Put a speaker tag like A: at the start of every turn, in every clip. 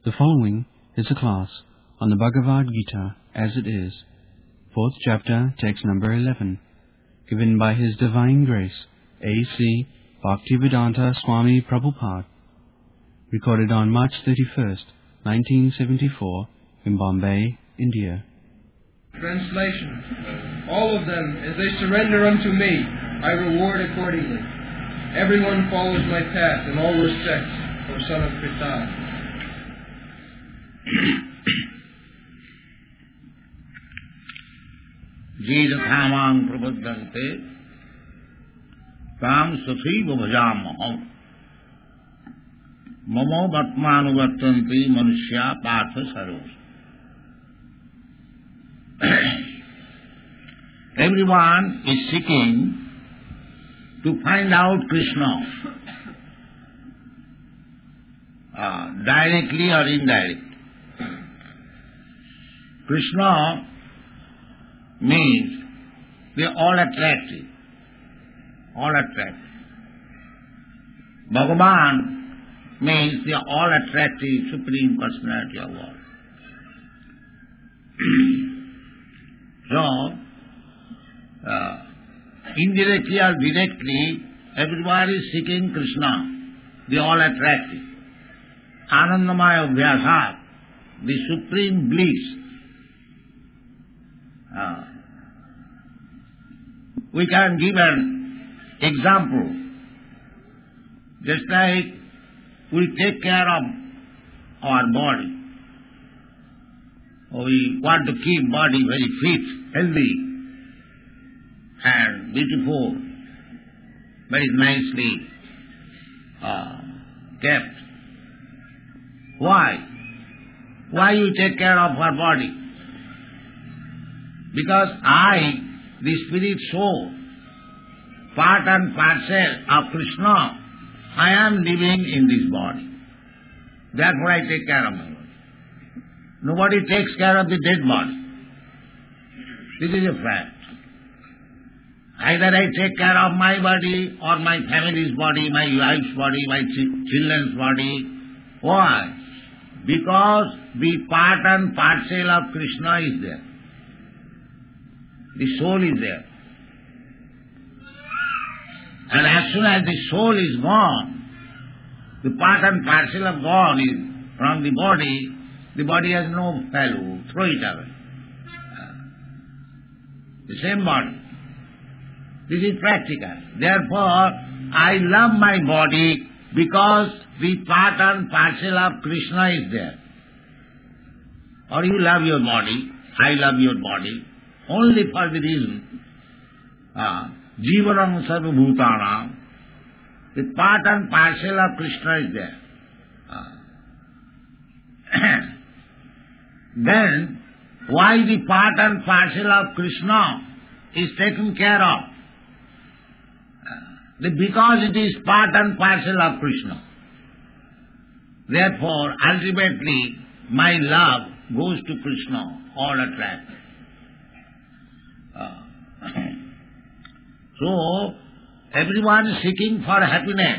A: The following is a class on the Bhagavad Gita as it is, 4th chapter, text number 11, given by His Divine Grace, A.C. Bhaktivedanta Swami Prabhupada, recorded on March 31st, 1974, in Bombay, India.
B: Translation. All of them, as they surrender unto me, I reward accordingly. Everyone follows my path in all respects, O son of Pritha.
C: Je yathamang prabuddhante tam sathaiva bhajamaham mamo vatmanuvartanti manushya partha sarvas. Everyone is seeking to find out Krishna, directly or indirectly. Krishna means they are all attractive. All attractive. Bhagavan means they are all attractive, Supreme Personality of God. So, indirectly or directly, everybody is seeking Krishna. They are all attractive. Anandamaya Vyasa, the supreme bliss. We can give an example. Just like we take care of our body. We want to keep body very fit, healthy, and beautiful, very nicely kept. Why? Why you take care of our body? Because I, the spirit soul, part and parcel of Krishna, I am living in this body. Therefore I take care of my body. Nobody takes care of the dead body. This is a fact. Either I take care of my body or my family's body, my wife's body, my children's body. Why? Because the part and parcel of Krishna is there. The soul is there. And as soon as the soul is gone, the part and parcel of God is from the body has no value, throw it away. The same body. This is practical. Therefore, I love my body because the part and parcel of Krishna is there. Or you love your body, I love your body, only for the reason, Jivanam Sarva Bhutanam, the part and parcel of Krishna is there. Then, why the part and parcel of Krishna is taken care of? Because it is part and parcel of Krishna. Therefore, ultimately, my love goes to Krishna, all attracted. So, everyone is seeking for happiness,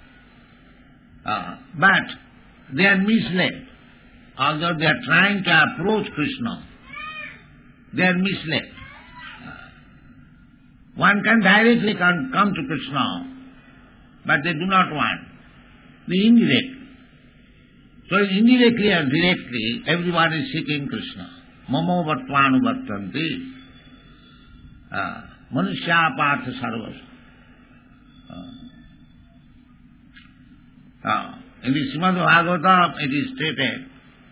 C: but they are misled. Although they are trying to approach Krishna, they are misled. One can directly come to Krishna, but they do not want. The indirect. So indirectly or directly, everyone is seeking Krishna. Mamo vattvanu vattanti. Manushya partha sarvas. In the Srimad Bhagavatam it is stated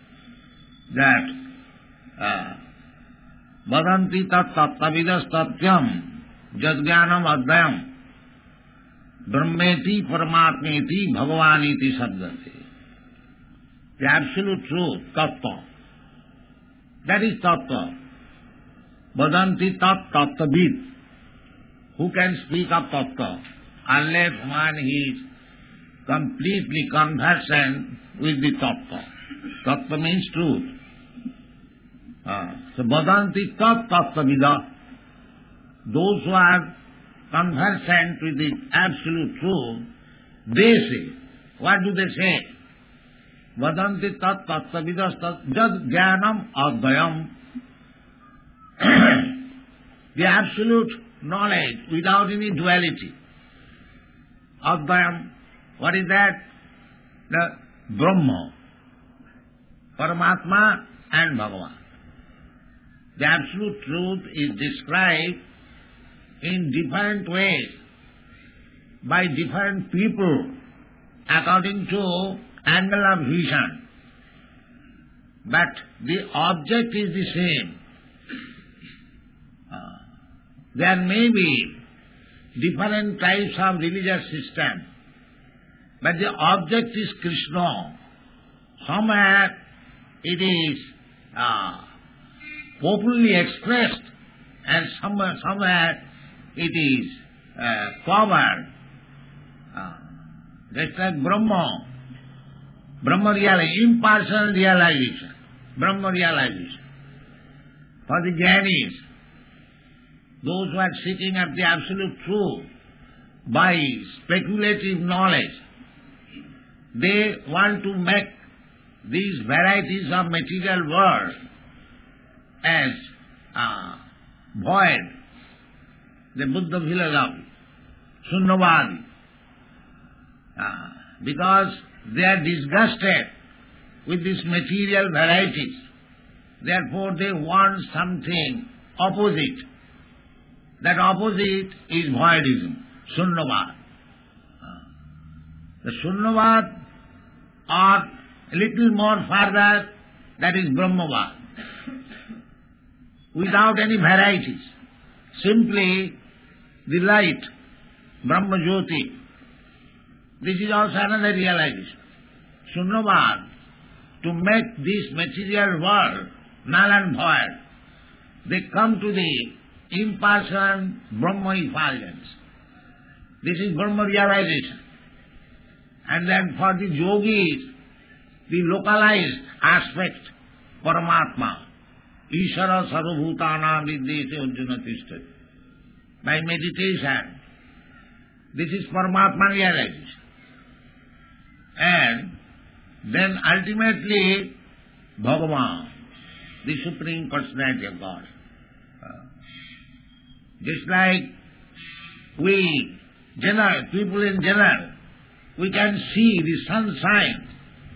C: that vadanti tat tattavidas tatyam jadgyanam advayam brahmeti paramatmeti bhagavaniti sabdati. The absolute truth, tattva. That is tattva. Vadanti tat tattavid. Who can speak of tattva unless one is completely conversant with the tattva. Tattva means truth. So vadanti tat tattavida. Those who are conversant with the absolute truth, they say, what do they say? vadanti tat tattavidas tat jad jnanam advayam. The absolute knowledge without any duality. Advayam, what is that? The Brahma, Paramatma and Bhagavan. The absolute truth is described in different ways by different people according to angle of vision. But the object is the same. There may be different types of religious system, but the object is Krishna. Somewhere it is popularly expressed, and somewhere it is covered. Just like Brahma realization, impartial realization, Brahma realization. For the Jnainis, those who are seeking at the absolute truth by speculative knowledge, they want to make these varieties of material world as void. The Buddha philosophy, Sunnavadi, because they are disgusted with these material varieties. Therefore they want something opposite. That opposite is voidism, Sunnavad. The Sunnavad or a little more further, that is Brahmavad. Without any varieties, simply the light, Brahma Jyoti. This is also another realization. Sunnavad, to make this material world null and void, they come to the impartial Brahma effulgence. This is Brahma realization. And then for the yogis, the localized aspect, Paramatma, Ishara Sarvabhutana Vidyate Arjuna Tishtati. By meditation, this is Paramatma realization. And then ultimately, Bhagavan, the Supreme Personality of God. Just like people in general, we can see the sunshine,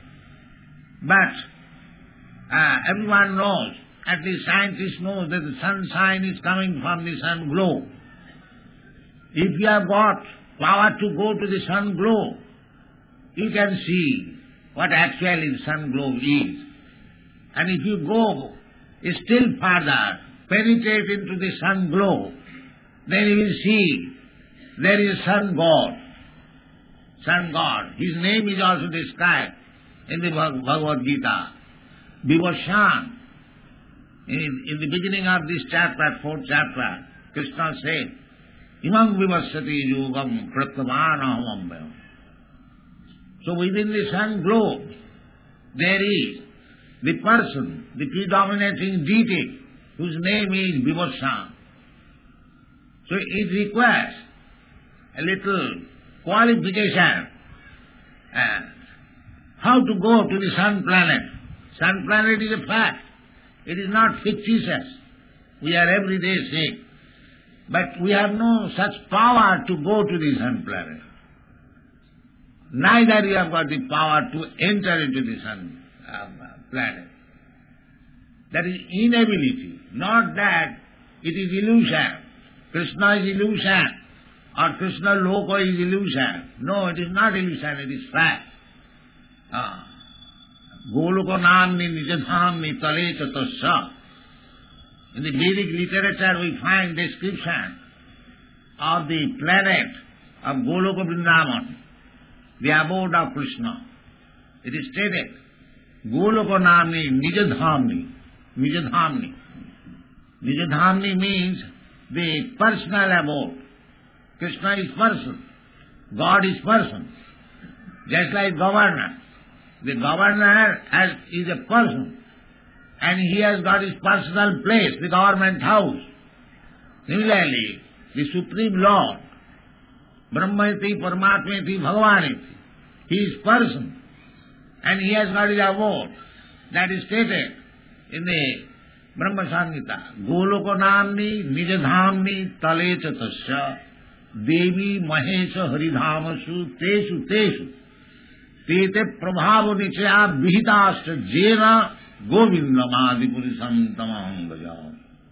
C: but everyone knows, at least scientists know, that the sunshine is coming from the sun glow. If you have got power to go to the sun glow, you can see what actually the sun glow is. And if you go still further, penetrate into the sun glow, then you will see there is sun god. Sun god. His name is also described in the Bhagavad Gita. Vivashan. In the beginning of this chapter, 4th chapter, Krishna said, Imam Vivasati Yogam Pratavana Hamambhayam. So within the sun globe, there is the person, the predominating deity, whose name is Vivashan. So it requires a little qualification. How to go to the sun planet? Sun planet is a fact. It is not fictitious. We are every day sick. But we have no such power to go to the sun planet. Neither you have got the power to enter into the sun planet. That is inability, not that it is illusion. Krishna is illusion, or Krishna Loka is illusion. No, it is not illusion, it is fact. Goloka namni nijadhamni tale chatasya. In the Vedic literature we find description of the planet of Goloka Vrindavan, the abode of Krishna. It is stated, Goloka namni nijadhamni. Nijadhamni. Nijadhamni means the personal abode. Krishna is person. God is person. Just like governor. The governor is a person. And he has got his personal place, the government house. Similarly, the Supreme Lord, Brahmaiti, Paramatmati, Bhagavaniti, he is person. And he has got his abode. That is stated in the Brahma Samhita. Goloko namni nijadhamni talecha tasya devi mahesha haridhamasu tesu tesu tete prabhavo nichaya vihitashta jena govindamadipurisam tamaham gajam.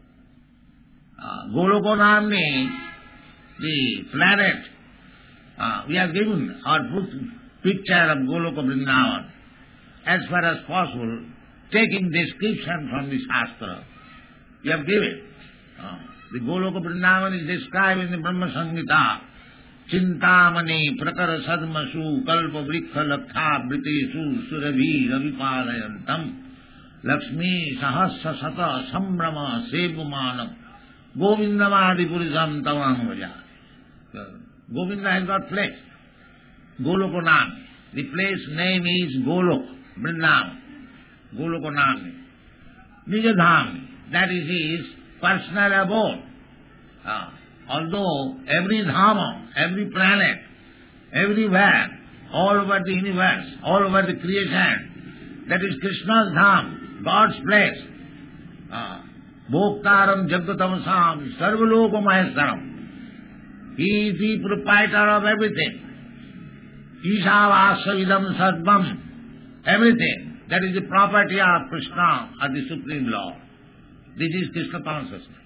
C: Goloko namni, the planet, we have given or put picture of Goloka Vrindavan as far as possible, taking description from the Shastra. We have given. The Goloka Vrindavan is described in the Brahma Samhita. Chintamani prakara sadmasu kalpa vrikha lakha britesu surabhi ravipalayantam Lakshmi sahasra sata sambrama sevumanam Govindamadi purisam tamam vaja. Govinda has got place. Golokonami. The place name is Golok, Vrindavan. Golokonami. Nijadhami. That is his personal abode. Although every dhamma, every planet, everywhere, all over the universe, all over the creation, that is Krishna's dham, God's place. Bhoktaram Jagatamasam Sarvaloka Maheswaram. He is the proprietor of everything. Ishavasa idam sarvam. Everything. That is the property of Krishna or the Supreme Lord. This is Krishna consciousness.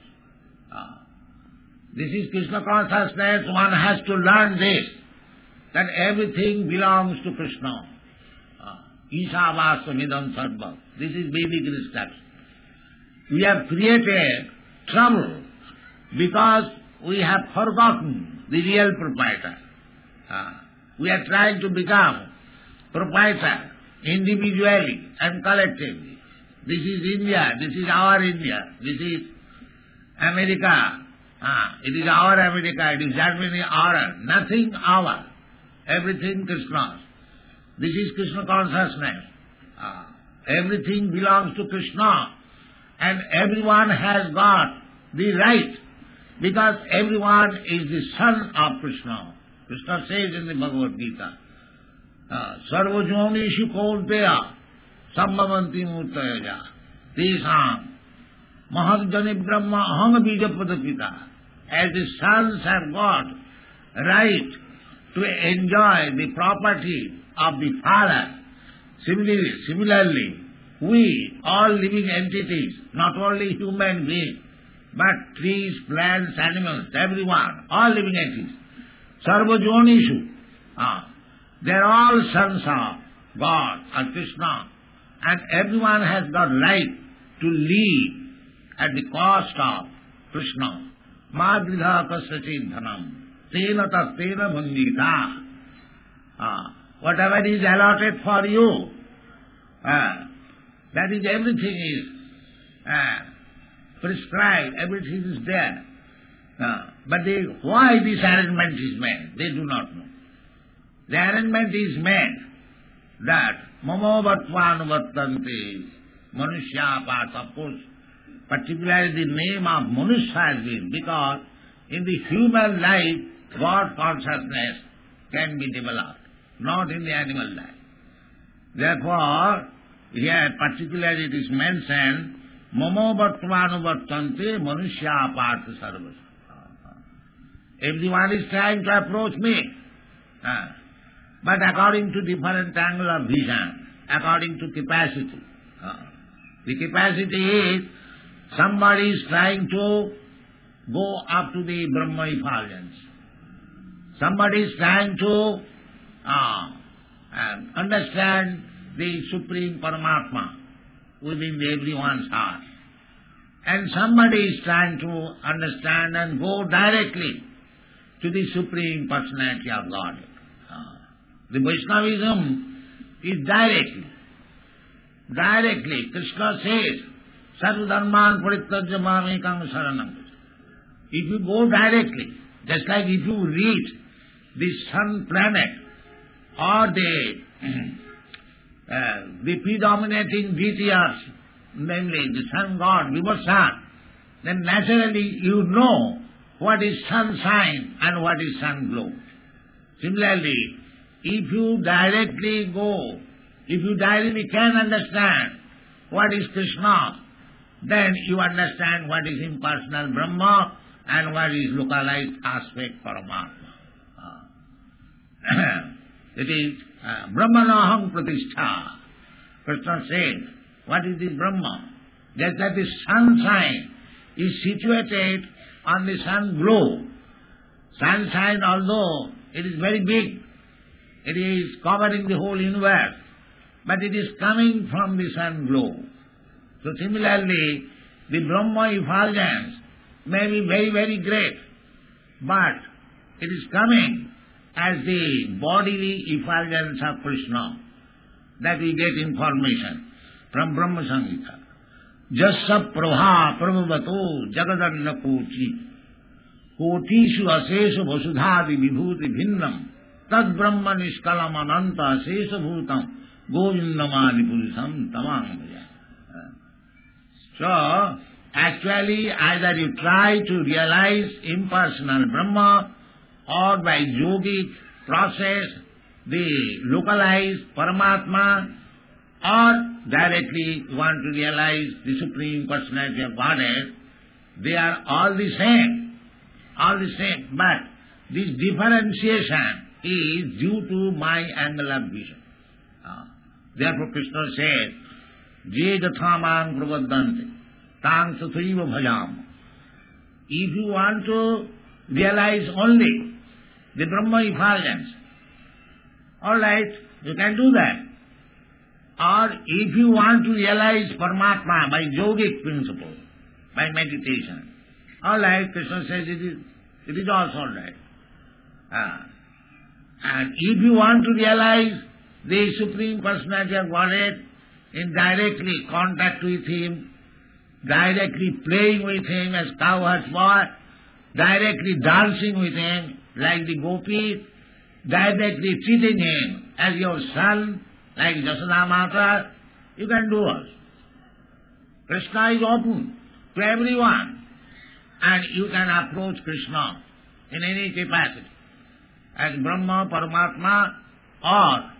C: This is Krishna consciousness. One has to learn this, that everything belongs to Krishna. Ishavasa idam sarvam. This is Vedic instruction. We have created trouble because we have forgotten the real proprietor. We are trying to become proprietor individually and collectively. This is India, this is our India, this is America, it is our America, it is Germany, our, nothing our, everything Krishna's. This is Krishna consciousness. Everything belongs to Krishna. And everyone has got the right, because everyone is the son of Krishna. Krishna says in the Bhagavad Gita, Sarvajonishu Kaunteya Sambhavanti Murtayaja Tesam Mahadjani Brahma Aham Bijapadapita. As the sons have got right to enjoy the property of the father, similarly, we, all living entities, not only human beings, but trees, plants, animals, everyone, all living entities, Sarvajonishu, they are all sons of God or Krishna, and everyone has got right to live at the cost of Krishna. Madridha kasachin dhanam, tena tattena bhandita. Whatever is allotted for you, that is, everything is prescribed, everything is there. But why this arrangement is made, they do not know. The arrangement is made that mamo vatvanuvattante manushya part, of course, particularly the name of Manushya has been, because in the human life, God consciousness can be developed, not in the animal life. Therefore, here particularly it is mentioned, mamo vatvanuvattante manushya part sarvas. Everyone is trying to approach me, but according to different angle of vision, according to capacity. The capacity is, somebody is trying to go up to the Brahma effulgence. Somebody is trying to understand the Supreme Paramatma within everyone's heart. And somebody is trying to understand and go directly to the Supreme Personality of Godhead. The Vaishnavism is directly. Krishna says, Sarvadharman parittajya mamekam saranam. If you go directly, just like if you reach the sun planet or the predominating deities, namely the sun god, Vibhasana, then naturally you know what is sunshine and what is sun glow. Similarly, if you directly go If you directly can understand what is Krishna, then you understand what is impersonal Brahma and what is localized aspect Paramatma. It is Brahmanaham Pratishtha. Krishna said, what is this Brahma? Just that the sunshine is situated on the sun globe. Sunshine, although it is very big, it is covering the whole universe, but it is coming from the sun globe. So similarly, the Brahma effulgence may be very, very great, but it is coming as the bodily effulgence of Krishna. That we get information from Brahma Samhita. Jassa prabha prabhavato jagadanna koti kotishu asesha vasudhadi vibhuti bhinnam tad brahma niskalam ananta asesha bhutam govindamadi purisam tamangaya. So, actually, either you try to realize impersonal Brahma or by yogic process the localized Paramatma, or directly you want to realize the Supreme Personality of Godhead, they are all the same, but this differentiation is due to my angle of vision. Therefore Krishna said, Je dathamang pravadante, tang tathaiva bhajam. If you want to realize only the Brahma effulgence, all right, you can do that. Or if you want to realize Paramatma by yogic principle, by meditation, all right, Krishna says it is also all right. And if you want to realize the Supreme Personality of Godhead in directly contact with Him, directly playing with Him as cowherd's boy, directly dancing with Him like the gopis, directly treating Him as your son, like Jasoda Mata, you can do also. Krishna is open to everyone, and you can approach Krishna in any capacity, as Brahma, Paramatma, or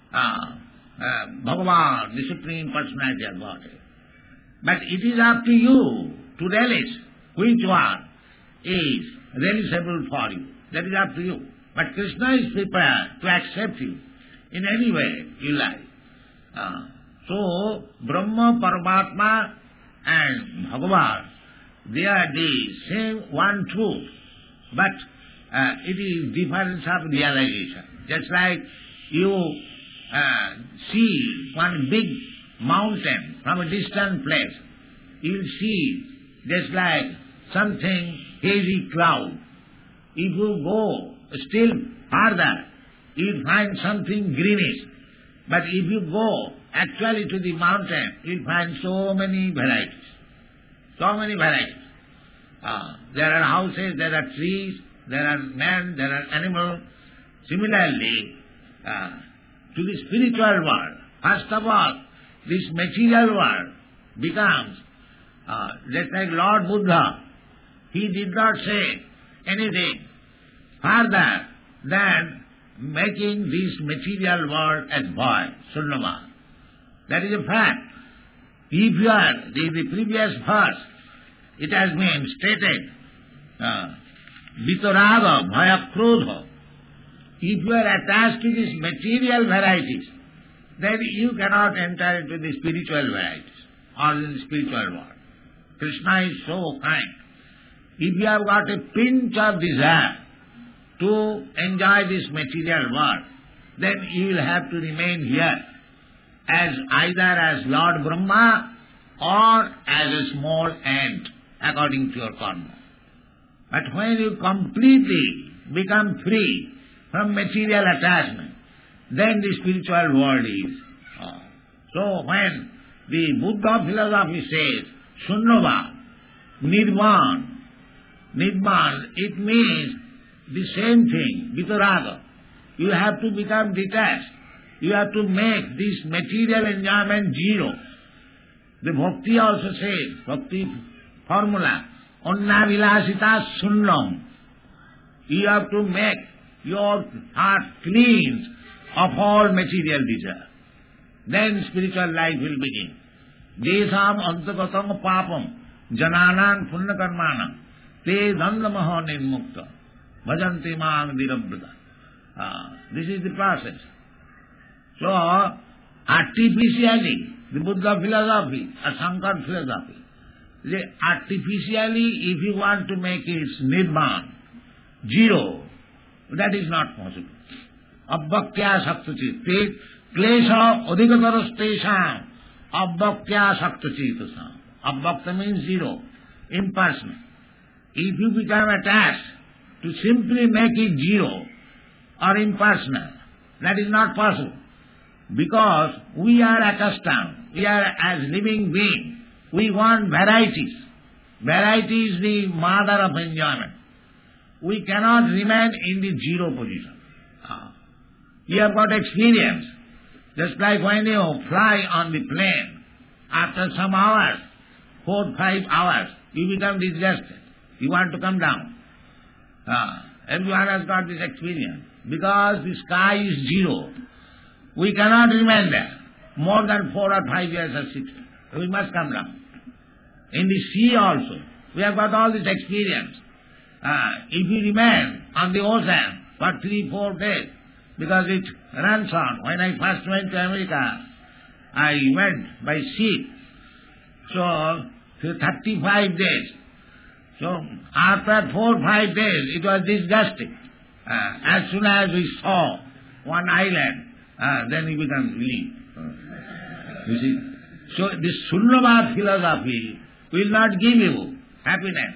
C: Bhagavan, the Supreme Personality of Godhead. But it is up to you to relish which one is relishable for you. That is up to you. But Krishna is prepared to accept you in any way you like. So, Brahma, Paramatma and Bhagavan, they are the same one truth, but it is difference of realization. Just like you see one big mountain from a distant place, you will see just like something hazy cloud. If you go still farther, you will find something greenish. But if you go actually to the mountain, you will find so many varieties. So many varieties. There are houses, there are trees, there are men, there are animals. Similarly, to the spiritual world, first of all, this material world becomes, just like Lord Buddha, he did not say anything further than making this material world as void, sunnava. That is a fact. If you are, the previous verse, it has been stated, vitaraga bhaya krodha. If you are attached to these material varieties, then you cannot enter into the spiritual varieties or in the spiritual world. Krishna is so kind. If you have got a pinch of desire to enjoy this material world, then you will have to remain here as either as Lord Brahma or as a small ant, according to your karma. But when you completely become free from material attachment, then the spiritual world is. So when the Buddha philosophy says, Sunnava, Nirvan, it means the same thing, Vitaraga. You have to become detached. You have to make this material enjoyment zero. The Bhakti also says, Bhakti formula, Onna Vilasita Sunnam. You have to make your heart clean of all material desire. then spiritual life will begin. Desam antagatam papam jananan punya karmanam te dandamaha nirmukta bhajanti mang dirabrata. This is the process. So, artificially, the Buddha philosophy, a Shankar philosophy, artificially, if you want to make it nirman, zero, that is not possible. Abbhaktya saktuchit. Te klesha adhikatarastesham. Abbhaktya saktuchitasam. Abbhakta means zero, impersonal. If you become attached to simply make it zero or impersonal, that is not possible. Because we are accustomed, we are as living beings, we want varieties. Variety is the mother of enjoyment. We cannot remain in the zero position. You have got experience. Just like when you fly on the plane, after some hours, 4-5 hours, you become disgusted. You want to come down. Everyone has got this experience. Because the sky is zero, we cannot remain there more than 4 or 5 years or 6 years. We must come down. In the sea also, we have got all this experience. If you remain on the ocean for 3-4 days, because it runs on. When I first went to America, I went by sea. So, 35 days. So, after 4-5 days, it was disgusting. As soon as we saw one island, then we become relieved. You see? So, this Sunnavad philosophy will not give you happiness.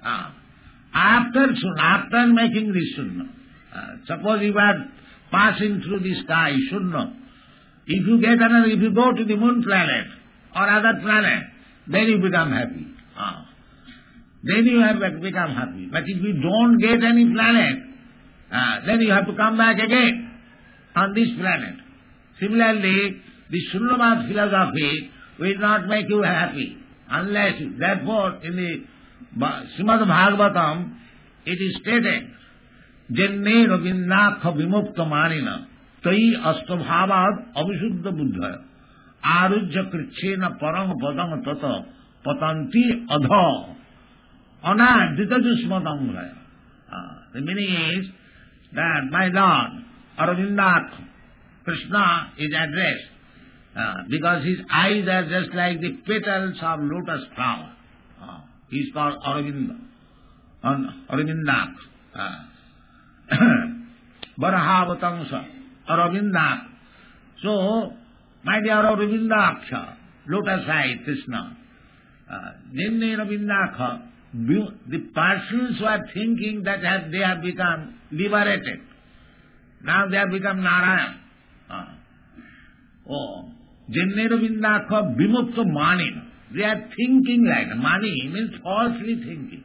C: After making this Sunnah, suppose you are passing through the sky, Sunnah, if you go to the moon planet or other planet, then you become happy. Then you have become happy. But if you don't get any planet, then you have to come back again on this planet. Similarly, the Sunnavad philosophy will not make you happy unless, therefore, in the Srimad Bhagavatam, it is stated, Jenne Ravindakha Vimukta Manina Tai Astabhavad Avisuddha Buddhaya Arujya Krichena Parang Padang Tata Patanti Adha Anadita Jusmadam Raya. The meaning is that my Lord Aravindakha Krishna is addressed because his eyes are just like the petals of lotus flower. He is called Aravinda. Aravindakha. Barahavatangsa, Aravindak. So, my dear Aravindaksha, lotus-eyed Krishna, Jenne Ravindakha, the persons who are thinking that they have become liberated, now they have become Narayan. Jenne Ravindakha Vimukta Manina. They are thinking like Mani means falsely thinking.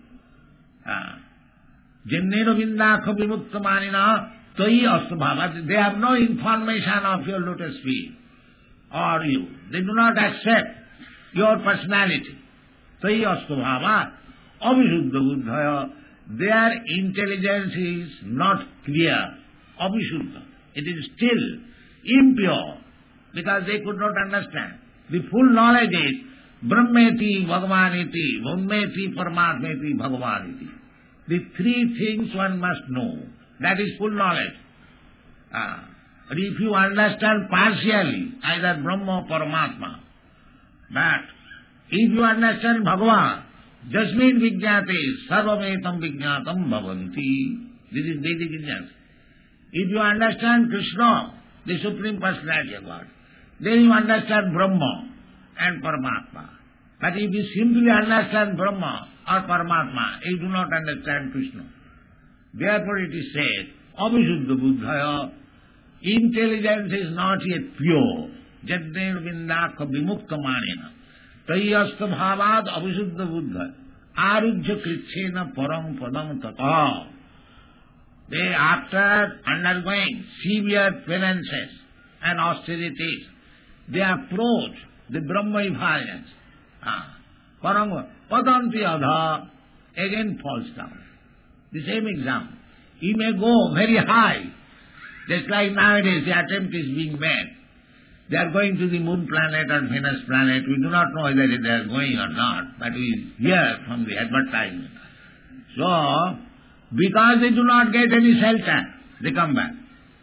C: Jenne Ravindakha Vimukta Manina Tai Astabhava. They have no information of your lotus feet or you. They do not accept your personality. Tai Astabhava Avisuddha Buddhaya. Their intelligence is not clear. Avisuddha. It is still impure because they could not understand. The full knowledge is Brahmeti Bhagavaniti, Brahmeti Paramatmeti Bhagavaniti. The three things one must know. That is full knowledge. But if you understand partially, either Brahma or Paramatma, but if you understand Bhagavan, Jasmin Vijñate, Sarvametam Vijñatam Bhavanti. This is Vedic Vijñāna. If you understand Krishna, the Supreme Personality of God, then you understand Brahma and Paramatma. But if you simply understand Brahma or Paramatma, you do not understand Krishna. Therefore it is said, Avisuddha Buddhaya, intelligence is not yet pure. Jadner Vindakha Vimukta Manina. Tayyasta Bhavad Avisuddha Buddha. Arujya Krichena Param Padam Tata. They, after undergoing severe penances and austerities, they approach the Brahma effulgence. Parang Padanti Adha again falls down. The same example. He may go very high, just like nowadays the attempt is being made. They are going to the moon planet or Venus planet. We do not know whether they are going or not, but we hear from the advertisement. So, because they do not get any shelter, they come back.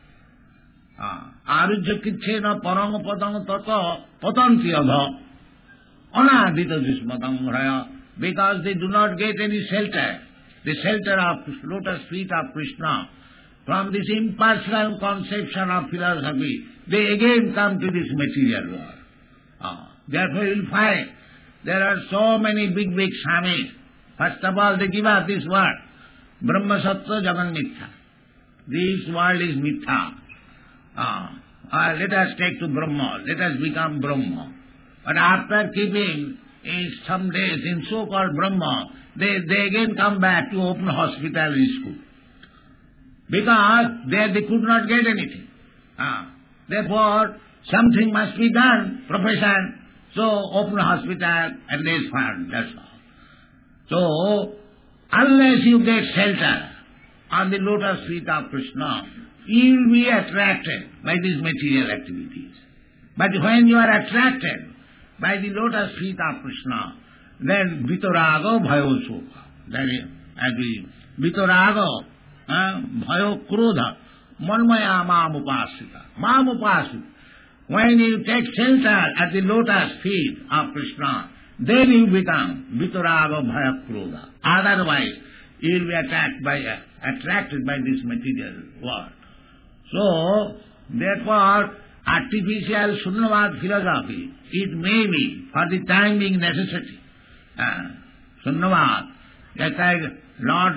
C: Arujya kitchena parang padang tata patanti adha anadita jismatang raya. Because they do not get any shelter, the shelter of lotus feet of Krishna, from this impersonal conception of philosophy, they again come to this material world. Therefore you will find there are so many big swamis. First of all, they give us this word, Brahma Sattva Jagan Mithya. This world is Mithya. Let us take to Brahma, let us become Brahma. But after keeping some days in so-called Brahma, they again come back to open hospital and school. Because there they could not get anything. Therefore, something must be done, profession. So, open hospital and they found, that's all. So, unless you get shelter on the lotus feet of Krishna, you will be attracted by these material activities. But when you are attracted by the lotus feet of Krishna, then vitarago bhayo sukha. That is, vitarago, bhayo krodha, manmaya mam upasita. When you take shelter at the lotus feet of Krishna, then you become vitarago bhaya krodha. Otherwise, you will be attracted by this material world. So, therefore, artificial Sunnavad philosophy, it may be for the time being necessity. Sunnavad, just like Lord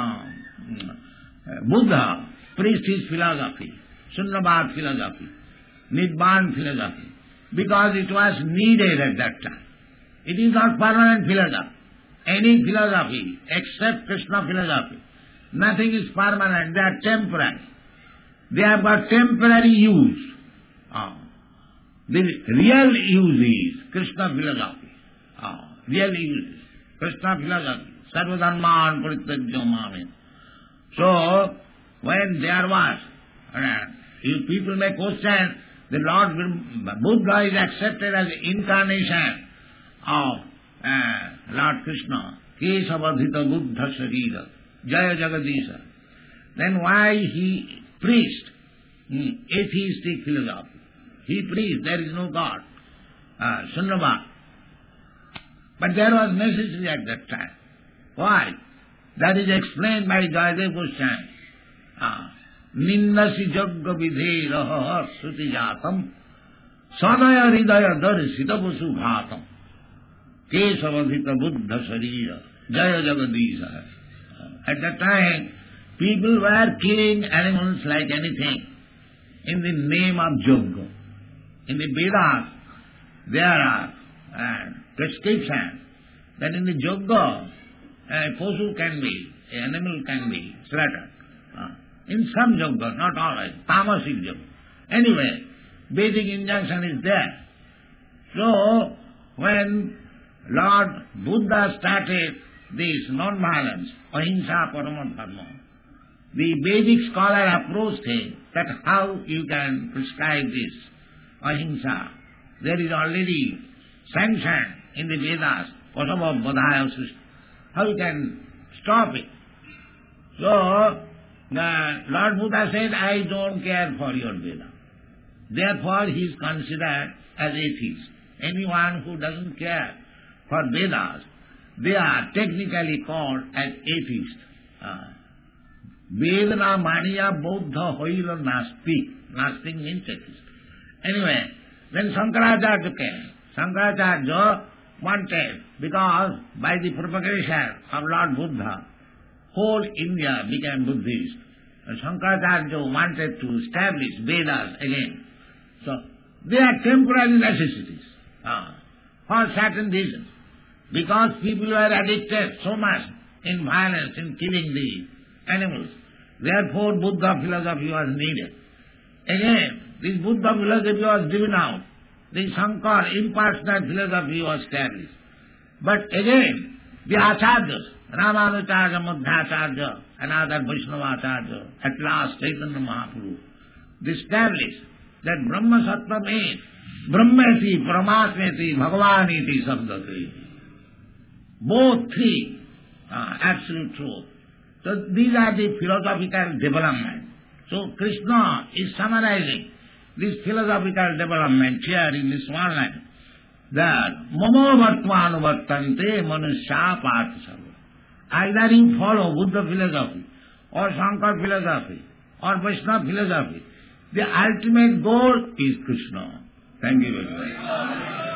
C: Buddha preached his philosophy, Sunnavad philosophy, Nibbana philosophy, because it was needed at that time. It is not permanent philosophy. Any philosophy except Krishna philosophy, nothing is permanent, they are temporary. They have got temporary use. The real use is Krishna philosophy. Real use is Krishna philosophy. Sarvadharman parityajya mamin. So, when there was, people may question, the Lord Buddha is accepted as incarnation of Lord Krishna. Kesavadhita Buddha Sharira, Jaya Jagadisha. Then why he preached atheistic philosophy? He preached there is no God, Sunnavad. But there was necessity at that time. Why? That is explained by Jayadeva Goswami. Nindasi jagga vidheraha suti jatam sadaya hridaya darsita vasu ghatam kesavadhita buddha sharira jaya jagadisha. At that time, people were killing animals like anything in the name of yoga. In the Vedas, there are prescriptions that in the yoga, a pasu can be, an animal can be slaughtered. In some yoga, not always, tamasic yoga. Anyway, Vedic injunction is there. So, when Lord Buddha started this non-violence, ahimsa parama dharma, the Vedic scholar approached him that how you can prescribe this ahimsa. There is already sanctioned in the Vedas, pasava badhaya srishti. How you can stop it? So, Lord Buddha said, I don't care for your Veda. Therefore, he is considered as atheist. Anyone who doesn't care for Vedas, they are technically called as atheists. Vedana maniya bodha hoila nastik. Nastik means atheist. Anyway, then Shankaracharya came. Shankaracharya wanted, because by the propagation of Lord Buddha, whole India became Buddhist. And Shankaracharya wanted to establish Vedas again. So, they are temporary necessities for certain reasons. Because people were addicted so much in violence, in killing the animals. Therefore, Buddha philosophy was needed. Again, this Buddha philosophy was driven out. The Shankar impersonal philosophy was established. But again, the Acharyas, Ramanujacharya, Madhvacharya, and other Vaishnavacharya, at last Chaitanya Mahaprabhu, they established that Brahma Sattva means Brahmeti, Paramatmeti, Bhagavaniti, Sabdati. Both three are absolute truth. So these are the philosophical development. So Krishna is summarizing this philosophical development here in this one line, that Mamo Vatmanuvattante Manusya Parthasarva. Either you follow Buddha philosophy, or Shankar philosophy, or Vaishnava philosophy, the ultimate goal is Krishna. Thank you very much.